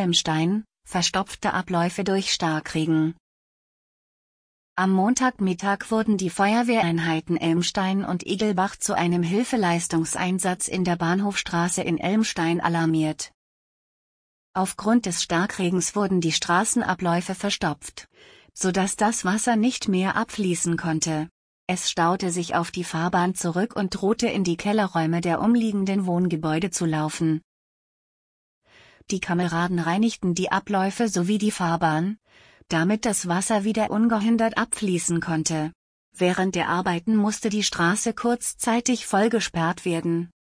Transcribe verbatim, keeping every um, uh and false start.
Elmstein, verstopfte Abläufe durch Starkregen. Am Montagmittag wurden die Feuerwehreinheiten Elmstein und Igelbach zu einem Hilfeleistungseinsatz in der Bahnhofstraße in Elmstein alarmiert. Aufgrund des Starkregens wurden die Straßenabläufe verstopft, sodass das Wasser nicht mehr abfließen konnte. Es staute sich auf die Fahrbahn zurück und drohte in die Kellerräume der umliegenden Wohngebäude zu laufen. Die Kameraden reinigten die Abläufe sowie die Fahrbahn, damit das Wasser wieder ungehindert abfließen konnte. Während der Arbeiten musste die Straße kurzzeitig vollgesperrt werden.